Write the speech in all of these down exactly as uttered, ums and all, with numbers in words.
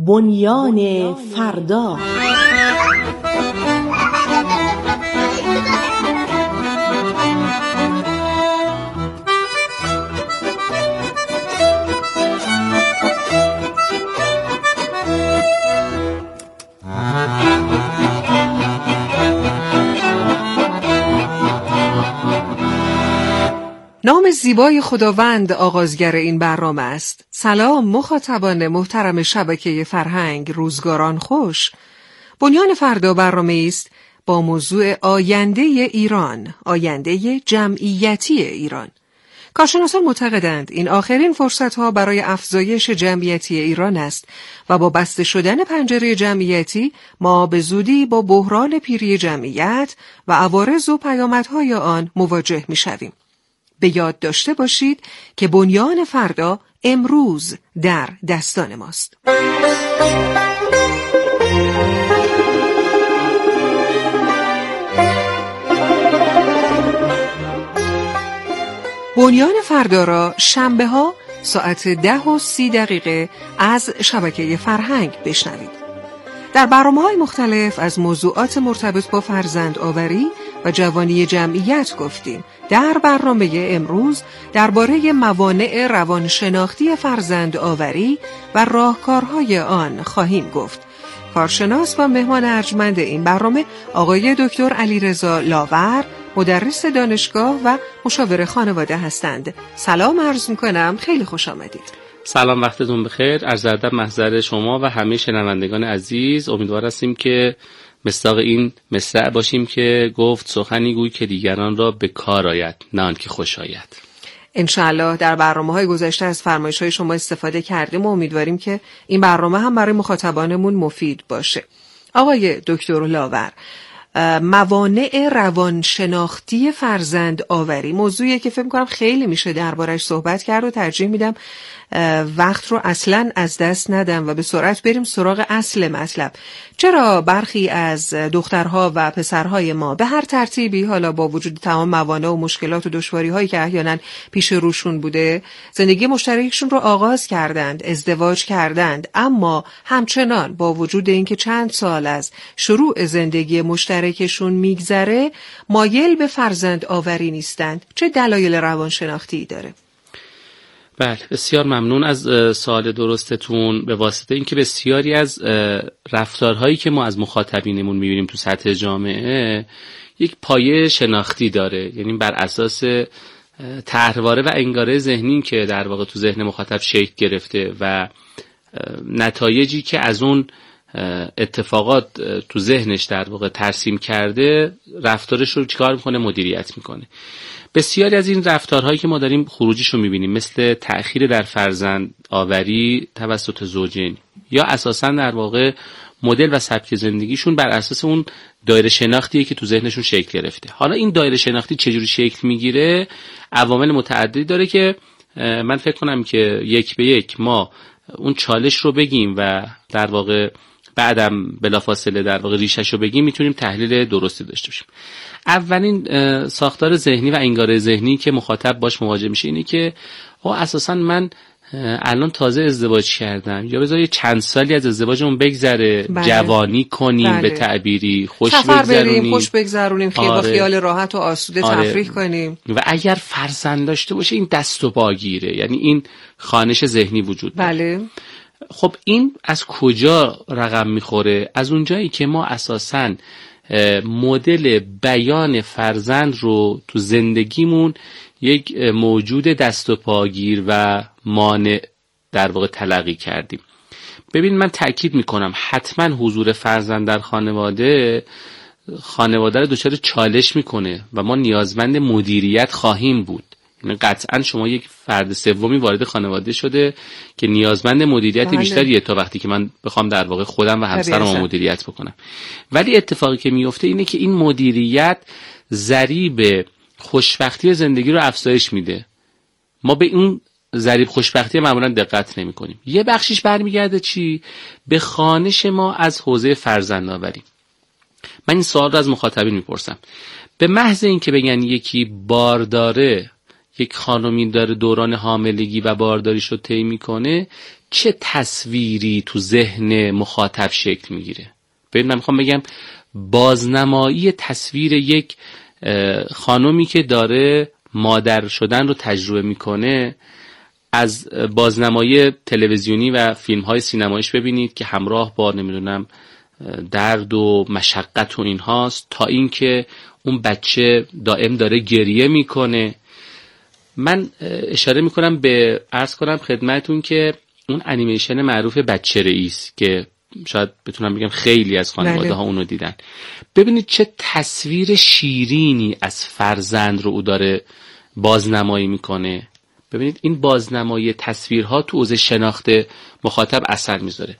بنیان فردا. نام زیبای خداوند آغازگر این برنامه است. سلام مخاطبان محترم شبکه فرهنگ، روزگاران خوش. بنیان فردا برنامه است با موضوع آینده ایران، آینده جمعیتی ایران. کارشناسان معتقدند این آخرین فرصت‌ها برای افزایش جمعیتی ایران است و با بسته شدن پنجره جمعیتی ما به زودی با بحران پیری جمعیت و عوارض و پیامدهای آن مواجه می‌شویم. به یاد داشته باشید که بنیان فردا امروز در دستان ماست. بنیان فردا را شنبه ها ساعت ده و سی دقیقه از شبکه فرهنگ بشنوید. در برنامه‌های مختلف از موضوعات مرتبط با فرزند آوری و جوانی جمعیت گفتیم. در برنامه امروز درباره موانع روانشناختی فرزند آوری و راهکارهای آن خواهیم گفت. کارشناس و مهمان ارجمند این برنامه آقای دکتر علیرضا لاور، مدرس دانشگاه و مشاور خانواده هستند. سلام عرض می‌کنم، خیلی خوش آمدید. سلام، وقتتون بخیر. عرض ادب محضر شما و همه شنوندگان عزیز. امیدوار هستیم که مصداق این مصرع باشیم که گفت سخنی گوی که دیگران را به کار آید، نه آنکه خوش آید. انشاءالله در برنامه‌های گذشته از فرمایش‌های شما استفاده کردیم و امیدواریم که این برنامه هم برای مخاطبانمون مفید باشه. آقای دکتر لاور، موانع روانشناختی فرزند آوری موضوعیه که فکر می‌کنم خیلی میشه دربارش صحبت کرد و ترجیح میدم وقت رو اصلاً از دست ندم و به سرعت بریم سراغ اصل مطلب. چرا برخی از دخترها و پسرهای ما به هر ترتیبی، حالا با وجود تمام موانع و مشکلات و دشواری‌هایی که احیانا پیش روشون بوده، زندگی مشترکشون رو آغاز کردند، ازدواج کردند، اما همچنان با وجود اینکه چند سال از شروع زندگی مشترکشون میگذره مایل به فرزند آوری نیستند؟ چه دلایل روانشناختی داره؟ بله، بسیار ممنون از سوال درستتون. به واسطه اینکه بسیاری از رفتارهایی که ما از مخاطبینمون میبینیم تو سطح جامعه یک پایه شناختی داره، یعنی بر اساس طرحواره و انگاره ذهنی که در واقع تو ذهن مخاطب شکل گرفته و نتایجی که از اون اتفاقات تو ذهنش در واقع ترسیم کرده، رفتارش رو چیکار میکنه؟ مدیریت میکنه. بسیاری از این رفتارهایی که ما داریم خروجیش رو میبینیم، مثل تأخیر در فرزند آوری توسط زوجین، یا اساساً در واقع مدل و سبک زندگیشون بر اساس اون دایره شناختیه که تو ذهنشون شکل گرفته. حالا این دایره شناختی چجوری شکل میگیره؟ عوامل متعددی داره که من فکر کنم که یک به یک ما اون چالش رو بگیم و در واقع بعدم بلافاصله در واقع ریشش رو بگیم، میتونیم تحلیل درستی داشته باشیم. اولین ساختار ذهنی و انگاره ذهنی که مخاطب باش مواجه میشه اینه که آقا اساسا من الان تازه ازدواج کردم، یا بذار چند سالی از ازدواجمون بگذره، بله. جوانی کنیم، بله. به تعبیری خوش بگذرونیم، خوش بگذرونیم، خیلی با خیال راحت و آسوده آره. تفریح کنیم. و اگر فرزند داشته باشه این دست و پاگیره، یعنی این خوانش ذهنی وجود داره. بله. خب این از کجا رقم میخوره؟ از اونجایی که ما اساساً مدل بیان فرزند رو تو زندگیمون یک موجود دست و پاگیر و مانع در واقع تلقی کردیم. ببین، من تأکید میکنم حتما حضور فرزند در خانواده خانواده رو دچار چالش میکنه و ما نیازمند مدیریت خواهیم بود. یعنی قطعا شما یک فرد سومی وارد خانواده شده که نیازمند مدیریت بله. بیشتریه تا وقتی که من بخوام در واقع خودم و همسرم مدیریت بکنم. ولی اتفاقی که میفته اینه که این مدیریت ضریب خوشبختی زندگی رو افزایش میده. ما به اون ضریب خوشبختی معمولا دقت نمی کنیم. یه بخشیش برمیگرده چی؟ به خوانش ما از حوزه فرزندآوری. من این سوال رو از مخاطبین میپرسم. به محض این که بگن یکی بارداره، یک خانمی داره دوران حاملگی و بارداریش رو طی میکنه، چه تصویری تو ذهن مخاطب شکل میگیره. ببین من میخوام بگم بازنمایی تصویر یک خانومی که داره مادر شدن رو تجربه میکنه از بازنمایی تلویزیونی و فیلم‌های سینماییش ببینید که همراه با نمیدونم درد و مشقت و اینهاست، تا اینکه اون بچه دائم داره گریه میکنه. من اشاره میکنم به عرض کنم خدمتون که اون انیمیشن معروف بچه رئیس که شاید بتونم بگم خیلی از خانواده ها اونو دیدن، ببینید چه تصویر شیرینی از فرزند رو او داره بازنمایی میکنه. ببینید این بازنمایی تصویرها تو حوزه شناخت مخاطب اثر میذاره.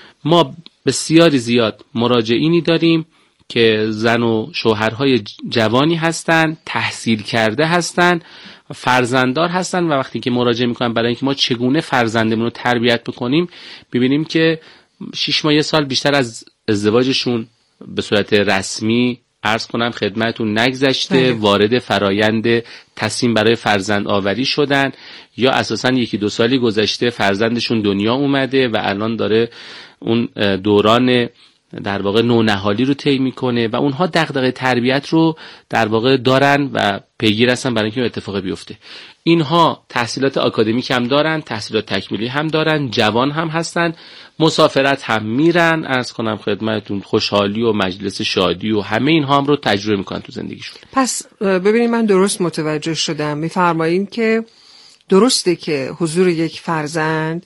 ما بسیاری زیاد مراجعینی داریم که زن و شوهرهای جوانی هستن، تحصیل کرده هستن، فرزنددار هستن و وقتی که مراجعه میکنن برای اینکه ما چگونه فرزندمون رو تربیت بکنیم، ببینیم که شش ماه یه سال بیشتر از ازدواجشون به صورت رسمی عرض کنم خدمتون نگذشته، وارد فرایند تصمیم برای فرزند آوری شدن، یا اساساً یکی دو سالی گذشته فرزندشون دنیا اومده و الان داره اون دوران در واقع نونهالی رو طی میکنه و اونها دغدغه تربیت رو در واقع دارن و پیگیر هستن برای اینکه اتفاقی بیفته. اینها تحصیلات آکادمیک هم دارن، تحصیلات تکمیلی هم دارن، جوان هم هستن، مسافرت هم میرن، عرض کنم خدمتتون خوشحالی و مجلس شادی و همه اینها هم رو تجربه میکنن تو زندگیشون. پس ببینید من درست متوجه شدم، میفرمایید که درسته که حضور یک فرزند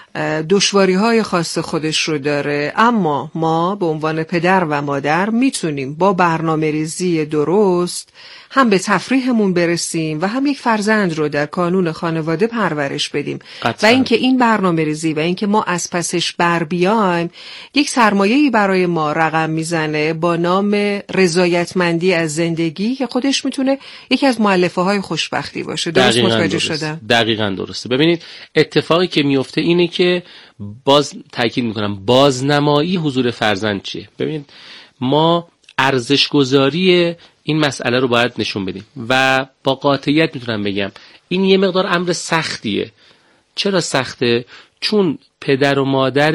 دشواری‌های خاص خودش رو داره، اما ما به عنوان پدر و مادر میتونیم با برنامه‌ریزی درست هم به تفریحمون برسیم و هم یک فرزند رو در کانون خانواده پرورش بدیم قطعا. و اینکه این برنامه‌ریزی و اینکه ما از پسش بر بیایم یک سرمایه‌ای برای ما رقم میزنه با نام رضایتمندی از زندگی که خودش میتونه یکی از مؤلفه‌های خوشبختی باشه. درست متوجه شدم؟ دقیقاً درسته. ببینید اتفاقی که میفته اینه که باز تاکید میکنم بازنمایی حضور فرزند چیه. ببینید ما ارزش‌گذاری این مسئله رو باید نشون بدیم و با قاطعیت میتونم بگم این یه مقدار امر سختیه. چرا سخته؟ چون پدر و مادر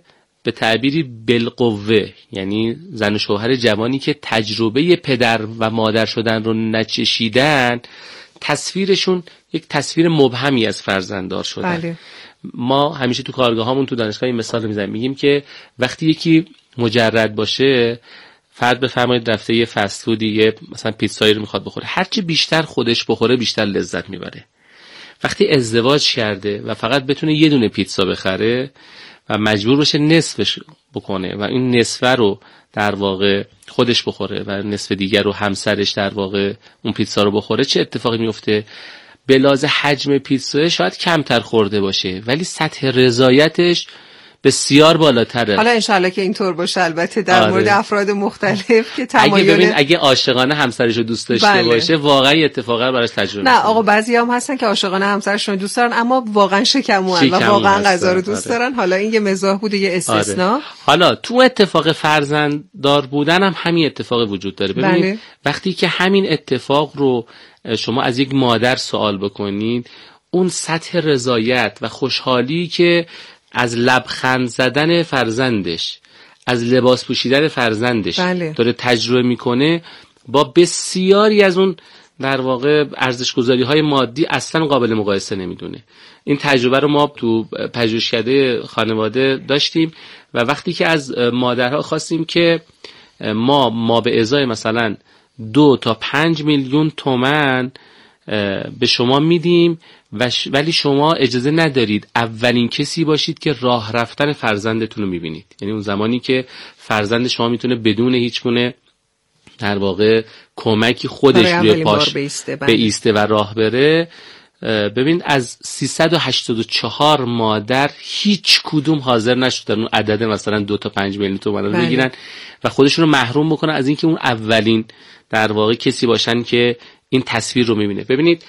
به تعبیری بالقوه، یعنی زن و شوهر جوانی که تجربه پدر و مادر شدن رو نچشیدن، تصویرشون یک تصویر مبهمی از فرزنددار شدن. بله. ما همیشه تو کارگاهامون تو دانشگاه این مثال رو میزنیم، میگیم که وقتی یکی مجرد باشه، فرض بفرمایید رفته یه فست فود دیگه مثلا پیتزایی رو میخواد بخوره، هرچی بیشتر خودش بخوره بیشتر لذت میبره. وقتی ازدواج کرده و فقط بتونه یه دونه پیتزا بخره و مجبور باشه نصفش بکنه و این نصف رو در واقع خودش بخوره و نصف دیگر رو همسرش در واقع اون پیتزا رو بخوره، چه اتفاقی میفته؟ به لحاظ حجم پیتزا شاید کمتر خورده باشه ولی سطح رضایتش بسیار بالاتره. حالا انشالله که اینطور باشه، البته در آره. مورد افراد مختلف که تمایل اگه ببین اگه عاشقانه همسرش رو دوست داشته بله. باشه واقعا اتفاقا براش تجربه نه آقا بعضی هم هستن که عاشقانه همسرشون دوست دارن اما واقعا شکمون و واقعا غذا رو دوست آره. دارن. حالا این یه مزاح بود، یه استثناء. آره. حالا تو اتفاق فرزنددار بودن هم همین اتفاق وجود داره. ببینید بله. وقتی که همین اتفاق رو شما از یک مادر سوال بکنید، اون سطح رضایت و خوشحالی که از لبخند زدن فرزندش، از لباس پوشیدن فرزندش بله. داره تجربه میکنه، با بسیاری از اون در واقع ارزش‌گذاری های مادی اصلا قابل مقایسه نمیدونه. این تجربه رو ما تو پژوهشکده خانواده داشتیم و وقتی که از مادرها خواستیم که ما ما به ازای مثلا دو تا پنج میلیون تومان به شما میدیم ولی شما اجازه ندارید اولین کسی باشید که راه رفتن فرزندتون رو میبینید، یعنی اون زمانی که فرزند شما میتونه بدون هیچ گونه در واقع کمکی خودش روی پاش به ایسته و راه بره. ببین از سیصد و هشتاد و چهار مادر هیچ کدوم حاضر نشدن اون عدد مثلا دو تا پنج میلیون تومان رو بگیرن و خودشون رو محروم بکنن از اینکه اون اولین در واقع کسی باشن که این تصویر رو میبینه. ببینید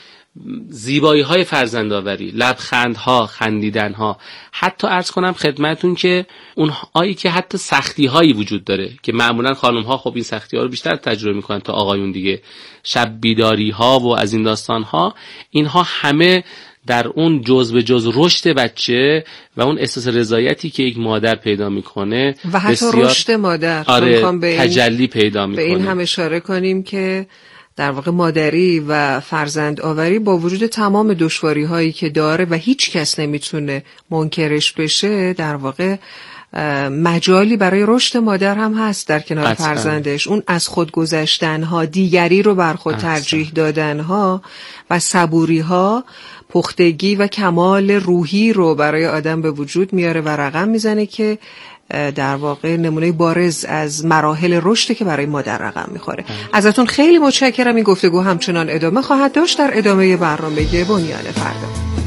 زیبایی های فرزندآوری، لبخندها، خندیدنها، حتی عرض کنم خدمتون که اون هایی که حتی سختی هایی وجود داره که معمولا خانم ها خب این سختی ها رو بیشتر تجربه میکنن تا آقایون دیگه، شب بیداری ها و از این داستان ها، اینها همه در اون جز به جز رشد بچه و اون احساس رضایتی که یک مادر پیدا میکنه و حتی رشد مادر آره به تجلی پیدا میکنه. به این هم اشاره کنیم که در واقع مادری و فرزند آوری با وجود تمام دشواری هایی که داره و هیچ کس نمیتونه منکرش بشه، در واقع مجالی برای رشد مادر هم هست در کنار اصلا. فرزندش اون از خود گذشتن ها، دیگری رو بر خود ترجیح دادن ها و صبوری ها، پختگی و کمال روحی رو برای آدم به وجود میاره و رقم میزنه که در واقع نمونه بارز از مراحل رشد که برای مادر رقم میخوره. ازتون خیلی متشکرم. این گفتگو همچنان ادامه خواهد داشت در ادامه برنامه بنیان فردا.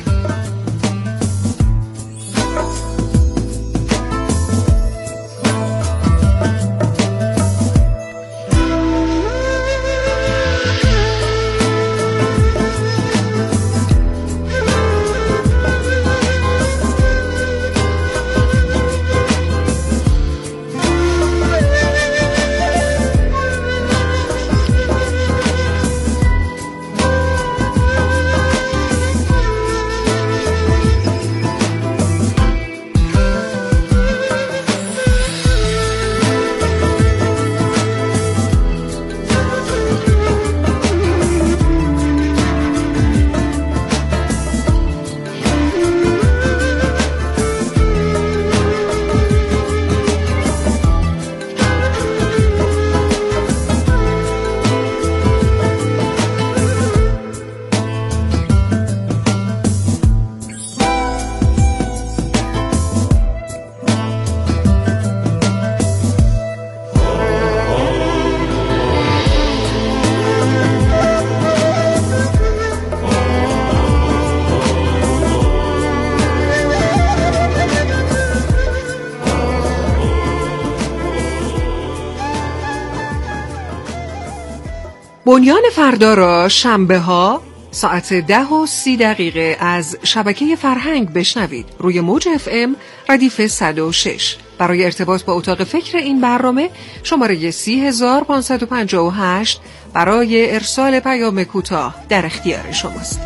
بنیان فردا را شنبه ها ساعت ده و سی دقیقه از شبکه فرهنگ بشنوید روی موج اف ام ردیف صد و شش. برای ارتباط با اتاق فکر این برنامه شماره سی هزار پانصد و پنجاه و هشت برای ارسال پیام کوتاه در اختیار شماست.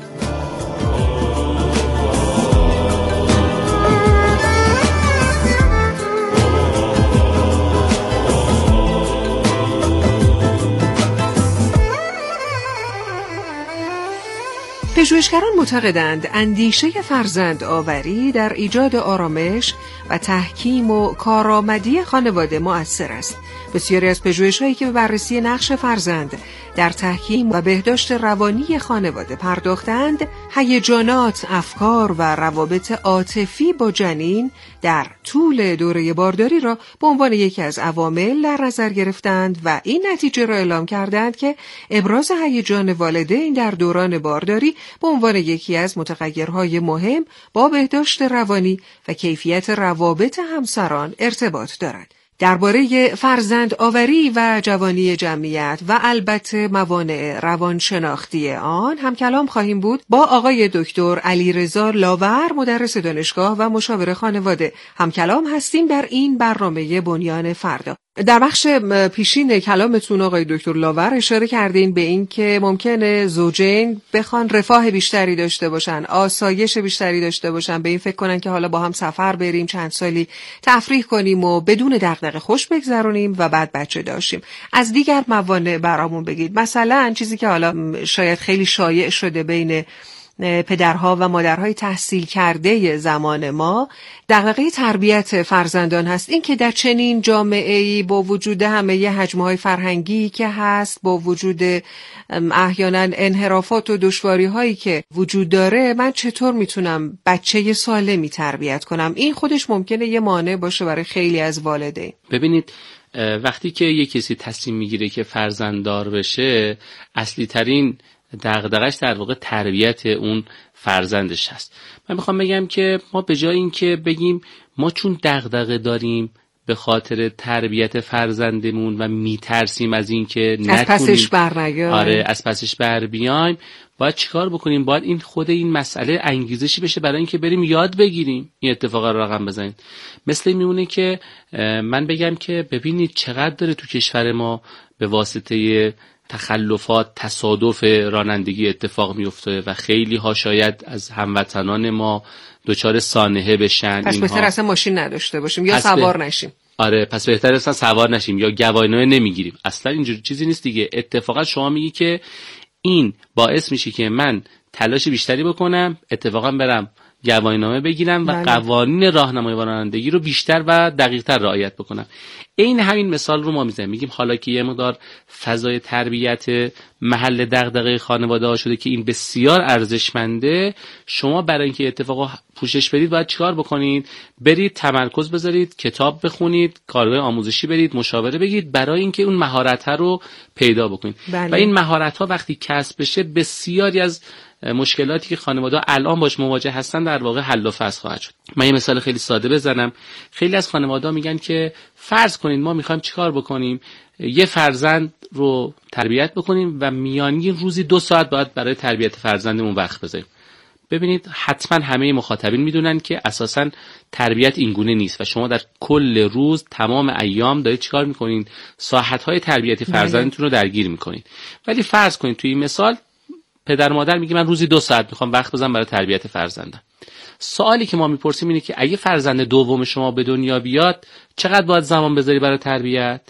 پژوهشگران معتقدند اندیشه فرزند آوری در ایجاد آرامش و تحکیم و کارآمدی خانواده مؤثر است. بسیاری از پژوهش‌هایی که به بررسی نقش فرزند در تحکیم و بهداشت روانی خانواده پرداختند، هیجانات، افکار و روابط عاطفی با جنین در طول دوره بارداری را به عنوان یکی از عوامل در نظر گرفتند و این نتیجه را اعلام کردند که ابراز هیجان والدین در دوران بارداری به عنوان یکی از متغیرهای مهم با بهداشت روانی و کیفیت روابط همسران ارتباط دارد. درباره فرزند آوری و جوانی جمعیت و البته موانع روانشناختی آن هم کلام خواهیم بود با آقای دکتر علیرضا لاور، مدرس دانشگاه و مشاور خانواده. هم کلام هستیم در این برنامه بنیان فردا. در بخش پیشین کلامتون آقای دکتر لاور اشاره کردین به این که ممکنه زوجین بخوان رفاه بیشتری داشته باشن، آسایش بیشتری داشته باشن، به این فکر کنن که حالا با هم سفر بریم، چند سالی تفریح کنیم و بدون دغدغه خوش بگذرونیم و بعد بچه داشتیم. از دیگر موانع برامون بگید. مثلا چیزی که حالا شاید خیلی شایع شده بین پدرها و مادرهای تحصیل کرده زمان ما، دغدغه تربیت فرزندان هست. این که در چنین جامعه‌ای با وجود همه ی حجم‌های فرهنگی که هست، با وجود احیانا انحرافات و دشواری‌هایی که وجود داره، من چطور میتونم بچه سالمی تربیت کنم؟ این خودش ممکنه یه مانع باشه برای خیلی از والدین. ببینید، وقتی که یه کسی تصمیم میگیره که فرزنددار بشه، اصلی ترین دغدغه‌اش در واقع تربیت اون فرزندش هست. من میخوام بگم که ما به جای این که بگیم ما چون دغدغه داریم به خاطر تربیت فرزندمون و میترسیم از این که نتونیم از پسش برنگایم، آره از پسش بر بیایم، باید چیکار بکنیم؟ باید این خود این مسئله انگیزشی بشه برای اینکه بریم یاد بگیریم این اتفاقا رو رقم بزنیم. مثل میمونه که من بگم که ببینید چقدر داره تو کشور ما به واسطه تخلفات، تصادف رانندگی اتفاق میفته و خیلی ها شاید از هموطنان ما دچار سانحه بشن. پس بهتر اصلا ماشین نداشته باشیم یا سوار به... نشیم. آره پس بهتر اصلا سوار نشیم یا گواهینامه نمیگیریم. اصلا اینجور چیزی نیست دیگه. اتفاقا شما میگی که این باعث میشه که من تلاش بیشتری بکنم، اتفاقا برم گواهینامه بگیرم و بله. قوانین راهنمایی و رانندگی رو بیشتر و دقیق‌تر رعایت بکنم. این همین مثال رو ما میزنیم، میگیم حالا که یه مقدار فضای تربیت محل دغدغه خانواده ها شده که این بسیار ارزشمنده، شما برای اینکه اتفاقا پوشش بدید باید چیکار بکنید؟ برید تمرکز بذارید، کتاب بخونید، کارگاه آموزشی برید، مشاوره بگیرید برای اینکه اون مهارت رو پیدا بکنید. بله. و این مهارت ها وقتی کسب بشه بسیاری از مشکلاتی که خانواده الان باش مواجه هستن در واقع حل و فصل خواهد شد. من یه مثال خیلی ساده بزنم. خیلی از خانواده میگن که فرض کنید ما میخوایم چیکار بکنیم، یه فرزند رو تربیت بکنیم و میانی روزی دو ساعت باید برای تربیت فرزندمون وقت بذاریم. ببینید حتما همه مخاطبین میدونن که اساسا تربیت اینگونه نیست و شما در کل روز تمام ایام دارید چیکار میکنین؟ ساعت‌های تربیتی فرزندتون رو درگیر میکنین. ولی فرض کنید توی این مثال پدر مادر میگه من روزی دو ساعت میخوام وقت بذارم برای تربیت فرزندم. سوالی که ما میپرسیم اینه که اگه فرزند دوم شما به دنیا بیاد چقدر باید زمان بذاری برای تربیت؟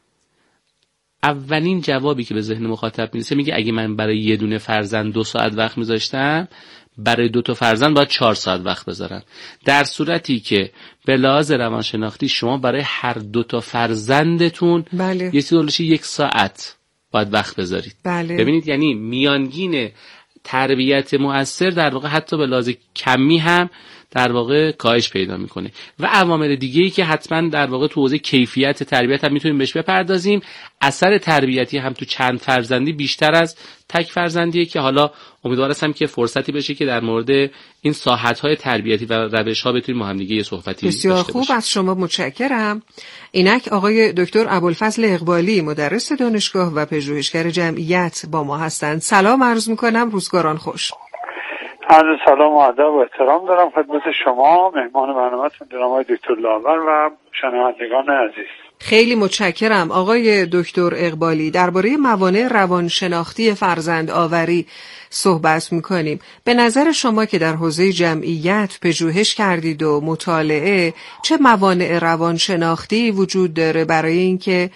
اولین جوابی که به ذهن مخاطب میرسه میگه اگه من برای یه دونه فرزند دو ساعت وقت میذاشتم، برای دو تا فرزند باید چهار ساعت وقت بذارم. در صورتی که به لحاظ روانشناختی شما برای هر دو تا فرزندتون بله. یه چیزی یک ساعت باید وقت بذارید. بله. ببینید یعنی میانگین تربیت مؤثر در واقع حتی به لحاظ کمی هم در واقع کاهش پیدا میکنه و عوامل دیگه‌ای که حتما در واقع تو حوزه کیفیت تربیت هم میتونیم بهش بپردازیم. اثر تربیتی هم تو چند فرزندی بیشتر از تک فرزندیه که حالا امیدوارم که فرصتی بشه که در مورد این ساحت‌های تربیتی و روش‌ها بتونیم با هم دیگه یه صحبتی داشته باشیم. بسیار خوب، از شما متشکرم. اینک آقای دکتر ابوالفضل اقبالی، مدرس دانشگاه و پژوهشگر جمعیت با ما هستند. سلام عرض می‌کنم، روزگاران خوش. عرض سلام و ادب و احترام دارم خدمت شما مهمان برنامه‌تون جناب آقای دکتر لاور و شنوندگان عزیز. خیلی متشکرم آقای دکتر اقبالی. درباره موانع روانشناختی فرزند آوری صحبت می‌کنیم. به نظر شما که در حوزه جمعیت پژوهش کردید و مطالعه، چه موانع روانشناختی وجود داره برای اینکه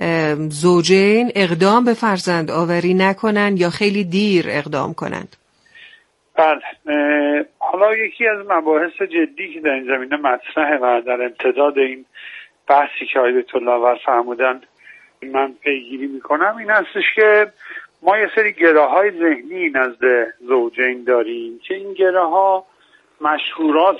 زوجین اقدام به فرزند آوری نکنن یا خیلی دیر اقدام کنند؟ بله، حالا یکی از مباحث جدی که در این زمینه مطرحه و در امتداد این بحثی که آقای دکتر لاور فرمودن من پیگیری میکنم این هستش که ما یه سری گره‌های ذهنی نزد زوجین داریم که این گره‌ها مشهورات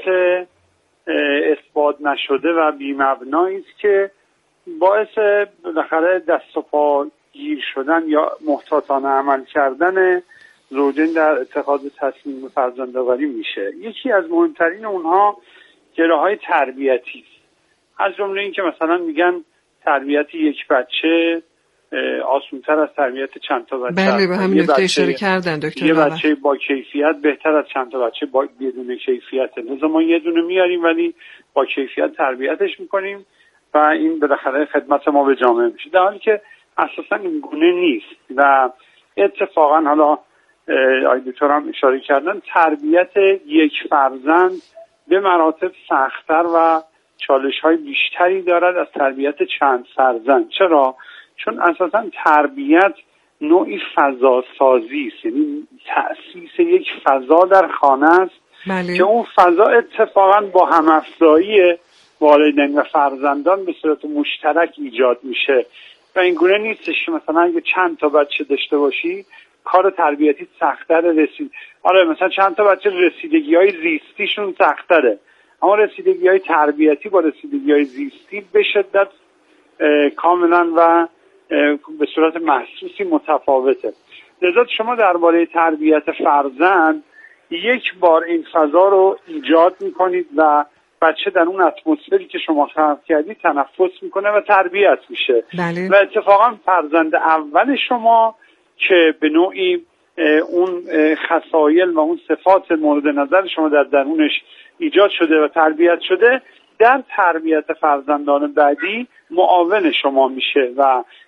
اثبات نشده و بی‌مبنایی است که باعث بالاخره دست و پا گیر شدن یا محتاطانه عمل کردن زوجین در اتخاذ تصمیم فرزندآوری میشه. یکی از مهمترین اونها گره‌های تربیتی است. از جمله این که مثلا میگن تربیت یک بچه آسان‌تر از تربیت چند تا بچه. بله، به همین نکته اشاره کردن دکتر. یه بچه با کیفیت بهتر از چند تا بچه با بدون کیفیت. لذا ما یه دونه میاریم ولی با کیفیت تربیتش میکنیم و این بالاخره خدمت ما به جامعه میشه، در حالی که اساسا این گونه نیست. و اتفاقا حالا آقای دکتر هم اشاره کردن تربیت یک فرزند به مراتب سخت‌تر و چالش‌های بیشتری دارد از تربیت چند فرزند. چرا؟ چون اساسا تربیت نوعی فضا سازی است، یعنی تأسیس یک فضا در خانه است. بله. که اون فضا اتفاقا با هم‌افزایی والدین و فرزندان به صورت مشترک ایجاد میشه و این گونه نیستش که مثلا اگه چند تا بچه داشته باشی کار تربیتی سخت‌تر رسید. آره مثلا چند تا بچه رسیدگی‌های زیستیشون سخت‌تره، اما رسیدگی‌های تربیتی با رسیدگی‌های زیستی به شدت کاملا و به صورت محسوسی متفاوته. لذا شما درباره تربیت فرزند یک بار این فضا رو ایجاد می‌کنید و بچه در اون اتمسفری که شما خلق کردید تنفس میکنه و تربیت میشه. بله. و اتفاقا فرزند اول شما که به نوعی اون خصایل و اون صفات مورد نظر شما در درونش ایجاد شده و تربیت شده در تربیت فرزندان بعدی معاون شما میشه و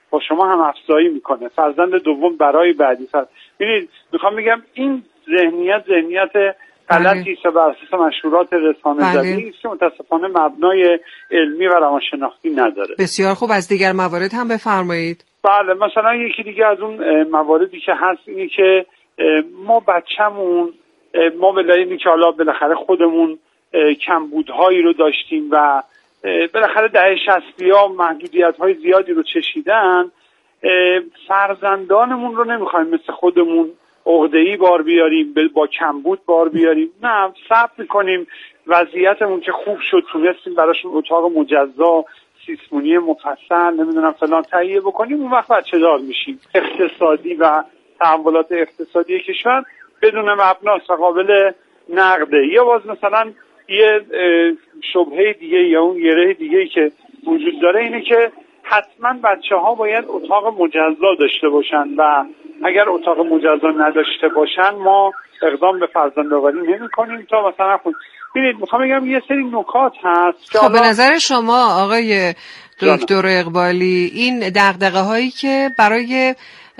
با شما هم افزایی میکنه، فرزند دوم برای بعدی. ببینید میخوام بگم این ذهنیت ذهنیت غلطی است و بر اساس مشهورات رسانه‌زدی است که متاسفانه مبنای علمی و روانشناختی نداره. بسیار خوب، از دیگر موارد هم بفرمایید. بله، مثلا یکی دیگه از اون مواردی که هست اینه که ما بچه‌مون ما به دلیلی که حالا بالاخره خودمون کمبودهایی رو داشتیم و بالاخره دهه شصتی‌ها محدودیت‌های زیادی رو چشیدن، فرزندانمون رو نمیخوایم مثل خودمون عقده‌ای بار بیاریم، با کمبود بار بیاریم. نه، صبر می‌کنیم وضعیتمون که خوب شد تونستیم براشون اتاق مجزا، سیسمونی مفصل، نمیدونم فلان تهیه بکنیم، اون وقت بچه‌دار میشیم. اقتصادی و تحولات اقتصادی کشور بدون مبناست و قابل نقده. یا باز مثلا یه شبهه دیگه یا اون گره دیگه‌ای که وجود داره اینه که حتما بچه‌ها باید اتاق مجزا داشته باشن و اگر اتاق مجزا نداشته باشن ما اقدام به فرزندآوری نمی‌کنیم. تا مثلا خود ببینید میخوام بگم یه سری نکات هست. خب به نظر شما آقای دکتر اقبالی این دغدغه‌هایی که برای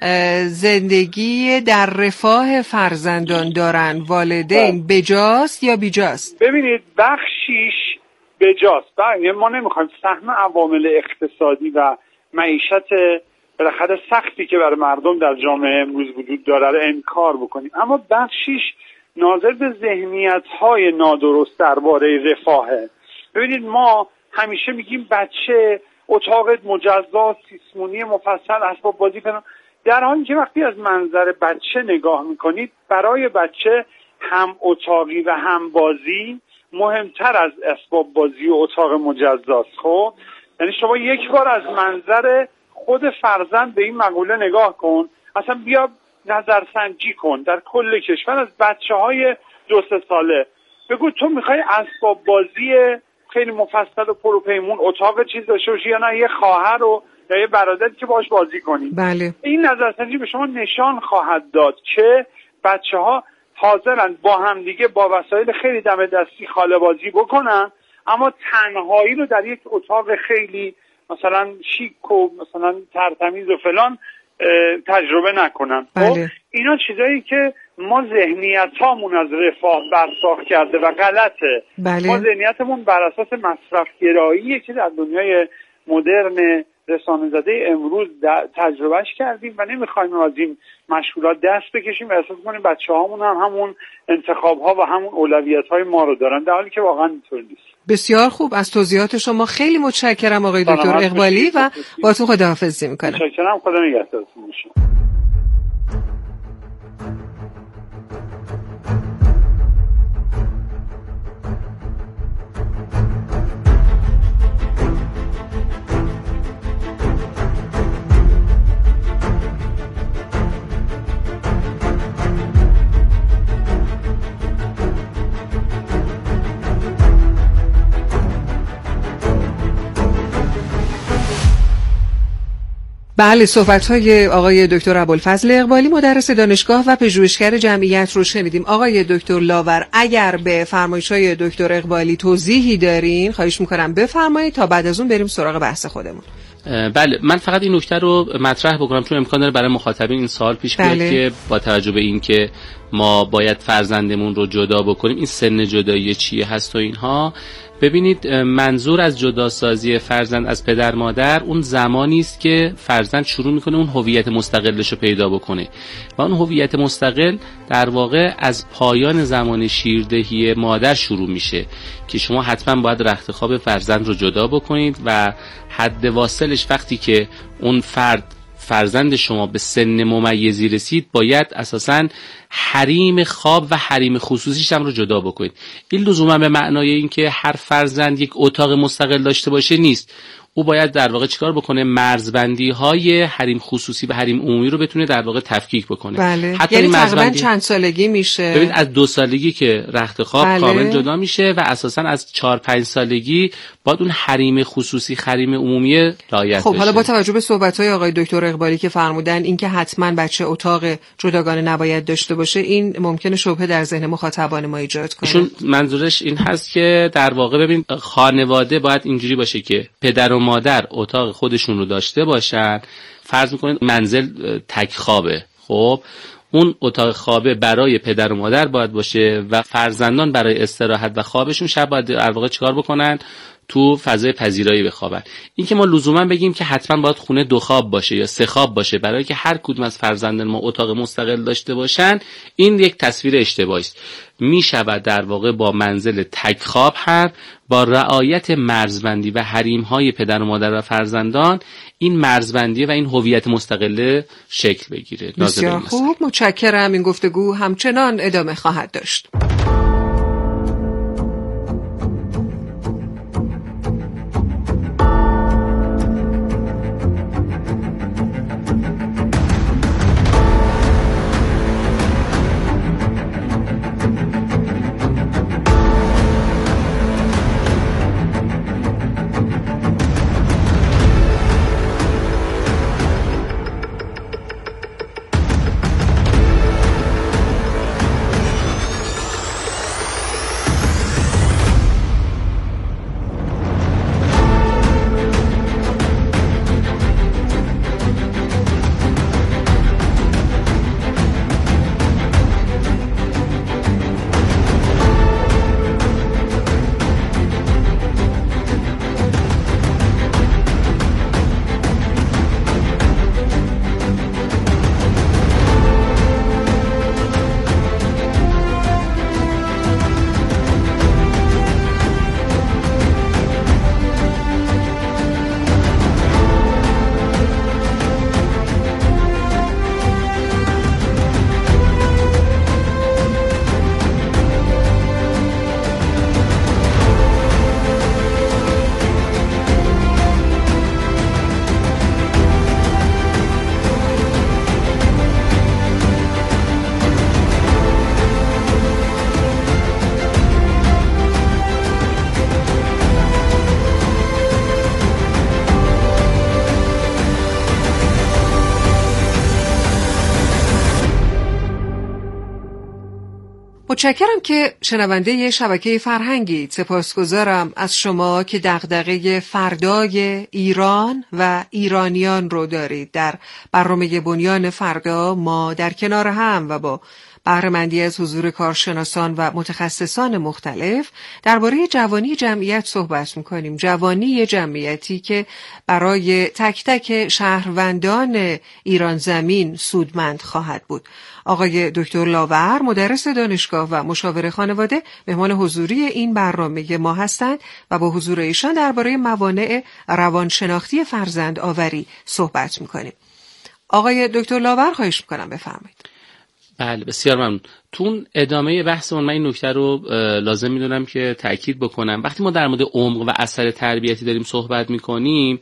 زندگی در رفاه فرزندان دارن والدین بجاست یا بیجاست؟ ببینید بخشیش بجاست. یعنی ما نمیخوایم سهم عوامل اقتصادی و معیشت بالاخره سختی که برای مردم در جامعه امروز وجود داره رو انکار بکنیم، اما بخشیش ناظر به ذهنیت‌های نادرست درباره رفاهه. ببینید ما همیشه میگیم بچه اتاق مجزا، سیسمونی مفصل، اسباب بازی فلان، در حالی که وقتی از منظر بچه نگاه میکنید برای بچه هم اتاقی و هم بازی مهمتر از اسباب بازی و اتاق مجزاست. خب یعنی شما یک بار از منظر خود فرزند به این مقوله نگاه کن، اصلا بیا نظرسنجی کن در کل کشور از بچه های دو سه ساله، بگو تو میخوای اسباب بازی خیلی مفصل و پروپیمون اتاق چیز داشته باشی یا نه یه خواهر و یا یه برادری که باهاش بازی کنی. بله. این نظرسنجی به شما نشان خواهد داد که بچه ها حاضرن با هم دیگه با وسایل خیلی دم دستی خاله بازی بکنن، اما تنهایی رو در یک اتاق خیلی مثلا شیک و مثلا ترتمیز و فلان تجربه نکنن. بله. اینا چیزایی که ما ذهنیتامون از رفاه برساخت کرده و غلطه. بله. ما ذهنیتمون بر اساس مصرفگراییه که در دنیای مدرن رسانه‌زده امروز تجربهش کردیم و نمیخوایم از این مشغولات دست بکشیم و احساس کنیم بچه‌هامون هم همون انتخاب‌ها و همون اولویت‌های ما رو دارن، در حالی که واقعا اینطور نیست. بسیار خوب، از توضیحات شما خیلی متشکرم آقای دکتر اقبالی و باهاتون خداحافظی می‌کنم. متشکرم، خدا نگهدارتون باشه. بله، صحبت‌های آقای دکتر ابوالفضل اقبالی مدرس دانشگاه و پژوهشگر جمعیت رو شنیدیم. آقای دکتر لاور اگر به فرمایش‌های دکتر اقبالی توضیحی دارین خواهش می‌کنم بفرمایید تا بعد از اون بریم سراغ بحث خودمون. بله، من فقط این نکته رو مطرح بکنم چون امکان داره برای مخاطبین این سوال پیش بیاد. بله. که با توجه به این که ما باید فرزندمون رو جدا بکنیم، این سن جدایی چیه هست و اینها، ببینید منظور از جداسازی فرزند از پدر مادر اون زمانی است که فرزند شروع میکنه اون هویت مستقلش رو پیدا بکنه و اون هویت مستقل در واقع از پایان زمان شیردهی مادر شروع میشه که شما حتما باید رخت خواب فرزند رو جدا بکنید و حد واصلش وقتی که اون فرد فرزند شما به سن ممیزی رسید باید اساساً حریم خواب و حریم خصوصیش هم رو جدا بکنید. این لزوما به معنای این که هر فرزند یک اتاق مستقل داشته باشه نیست. او باید در واقع چیکار بکنه؟ مرزبندی های حریم خصوصی و حریم عمومی رو بتونه در واقع تفکیک بکنه. بله. حتی یعنی تقریبا چند سالگی میشه؟ ببین از دو سالگی که رخت خواب بله. کامل جدا میشه و اساسا از چهار پنج سالگی باید اون حریم خصوصی حریم عمومی رعایت خب بشه. حالا با توجه به صحبت‌های آقای دکتر اقبالی که فرمودن اینکه حتما بچه اتاق جداگانه نباید داشته باشه، این ممکنه شبهه در ذهن مخاطبان ما ایجاد کنه. منظورش این هست که در واقع ببین خانواده باید اینجوری باشه که پدر و مادر اتاق خودشون رو داشته باشن، فرض میکنید منزل تک خوابه، خب اون اتاق خوابه برای پدر و مادر باید باشه و فرزندان برای استراحت و خوابشون شب باید در واقع چیکار بکنن؟ تو فضای پذیرایی بخوابن. این که ما لزوما بگیم که حتما باید خونه دو خواب باشه یا سه خواب باشه برای که هر کدوم از فرزندان ما اتاق مستقل داشته باشن، این یک تصویر اشتباهی است. می شود در واقع با منزل تک خواب هم با رعایت مرزبندی و حریم‌های پدر و مادر و فرزندان این مرزبندی و این هویت مستقله شکل بگیره. بسیار خوب، متشکرم. این گفتگو همچنان ادامه خواهد داشت. متشکرم که شنونده شبکه فرهنگید. سپاسگزارم از شما که دغدغه فردای ایران و ایرانیان رو دارید. در برنامه بنیان فردا ما در کنار هم و با بهره‌مندی از حضور کارشناسان و متخصصان مختلف درباره جوانی جمعیت صحبت می‌کنیم. جوانی جمعیتی که برای تک تک شهروندان ایران زمین سودمند خواهد بود. آقای دکتر لاور، مدرس دانشگاه و مشاور خانواده، مهمان حضوری این برنامه ما هستند و با حضور ایشان درباره موانع روانشناختی فرزند آوری صحبت می‌کنیم. آقای دکتر لاور، خواهش می‌کنم بفرمایید. بله، بسیار ممنون. تو ادامه بحثمون من این نکته رو لازم می‌دونم که تأکید بکنم. وقتی ما در مورد عمق و اثر تربیتی داریم صحبت می‌کنیم،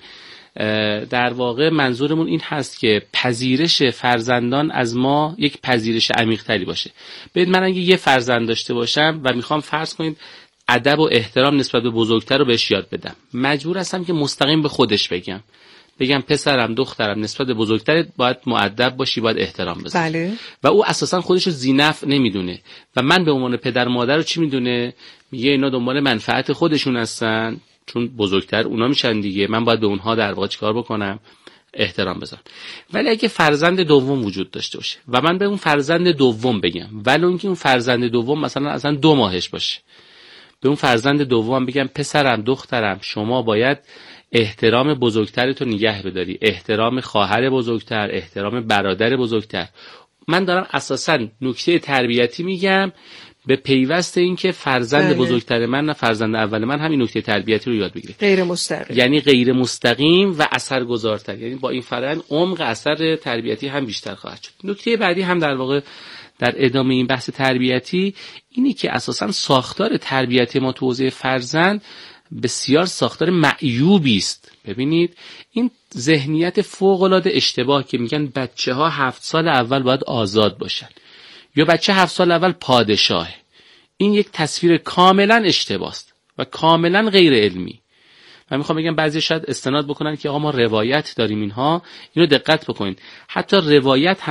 در واقع منظورمون این هست که پذیرش فرزندان از ما یک پذیرش عمیق‌تری باشه. ببین، من اگه یه فرزند داشته باشم و میخوام فرض کنید ادب و احترام نسبت به بزرگتر رو بهش یاد بدم، مجبور هستم که مستقیم به خودش بگم بگم پسرم دخترم نسبت به بزرگترت باید مؤدب باشی، باید احترام بذاری. بله. و او اساسا خودش رو ذی‌نفع نمیدونه و من به عنوان پدر مادر رو چی میدونه؟ میگه اینا دنبال منفعت خودشون هستن چون بزرگتر اونا میشن دیگه، من باید به اونها در واقع چیکار بکنم؟ احترام بذارم. ولی اگه فرزند دوم وجود داشته باشه و من به اون فرزند دوم بگم، ولی اون که اون فرزند دوم مثلا اصلا دو ماهش باشه، به اون فرزند دوم بگم پسرم دخترم شما باید احترام بزرگترتو نگه بداری، احترام خواهر بزرگتر، احترام برادر بزرگتر. من دارم اساساً نکته تربیتی میگم به پیوست این که فرزند بله. بزرگتر من نه فرزند اول من همین نکته تربیتی رو یاد بگیره. غیر مستقیم. یعنی غیر مستقیم و اثرگذارتر، یعنی با این فرآیند عمق اثر تربیتی هم بیشتر خواهد شد. نکته بعدی هم در واقع در ادامه این بحث تربیتی اینی که اساساً ساختار تربیتی ما تو حوزه فرزند بسیار ساختار معیوبی است. ببینید این ذهنیت فوق‌العاده اشتباه که میگن بچه‌ها هفت سال اول باید آزاد باشن یا بچه هفت سال اول پادشاه، این یک تصویر کاملا اشتباه است و کاملا غیر علمی. من میخوام بگم بعضی شاید استناد بکنن که آقا ما روایت داریم، اینها اینو دقت بکنید، حتی روایت هم